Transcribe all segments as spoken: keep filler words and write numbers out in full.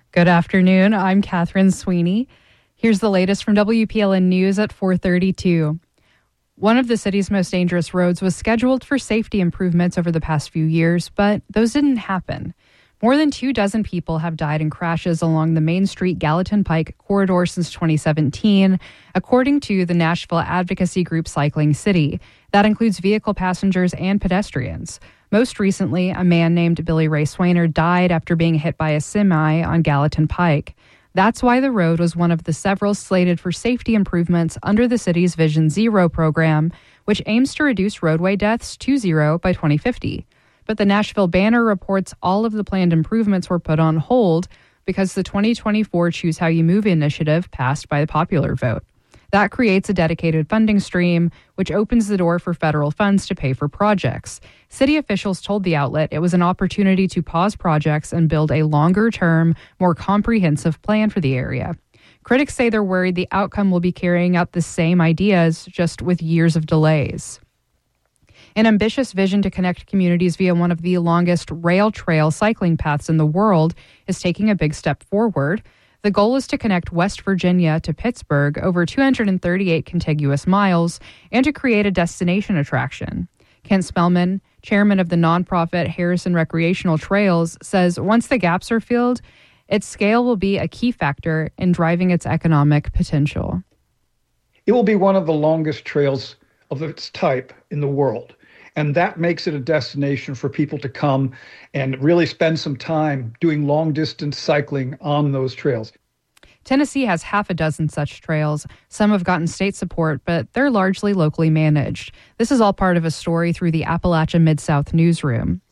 Good afternoon. I'm Catherine Sweeney. Here's the latest from W P L N News at four thirty-two. One of the city's most dangerous roads was scheduled for safety improvements over the past few years, but those didn't happen. More than two dozen people have died in crashes along the Main Street Gallatin Pike corridor since twenty seventeen, according to the Nashville advocacy group Cycling City. That includes vehicle passengers and pedestrians. Most recently, a man named Billy Ray Swainer died after being hit by a semi on Gallatin Pike. That's why the road was one of the several slated for safety improvements under the city's Vision Zero program, which aims to reduce roadway deaths to zero by twenty fifty. But the Nashville Banner reports all of the planned improvements were put on hold because the twenty twenty-four Choose How You Move initiative passed by the popular vote. That creates a dedicated funding stream, which opens the door for federal funds to pay for projects. City officials told the outlet it was an opportunity to pause projects and build a longer-term, more comprehensive plan for the area. Critics say they're worried the outcome will be carrying out the same ideas, just with years of delays. An ambitious vision to connect communities via one of the longest rail trail cycling paths in the world is taking a big step forward. The goal is to connect West Virginia to Pittsburgh over two hundred thirty-eight contiguous miles and to create a destination attraction. Kent Spellman, chairman of the nonprofit Harrison Recreational Trails, says once the gaps are filled, its scale will be a key factor in driving its economic potential. It will be one of the longest trails of its type in the world. And that makes it a destination for people to come and really spend some time doing long-distance cycling on those trails. Tennessee has half a dozen such trails. Some have gotten state support, but they're largely locally managed. This is all part of a story through the Appalachia Mid-South newsroom.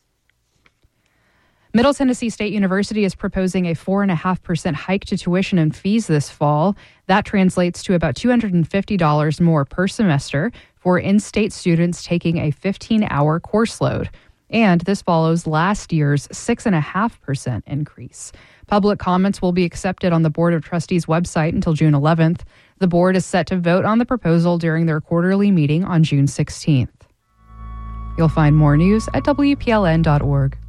Middle Tennessee State University is proposing a four point five percent hike to tuition and fees this fall. That translates to about two hundred fifty dollars more per semester for in-state students taking a fifteen-hour course load. And this follows last year's six point five percent increase. Public comments will be accepted on the Board of Trustees website until June eleventh. The board is set to vote on the proposal during their quarterly meeting on June sixteenth. You'll find more news at W P L N dot org.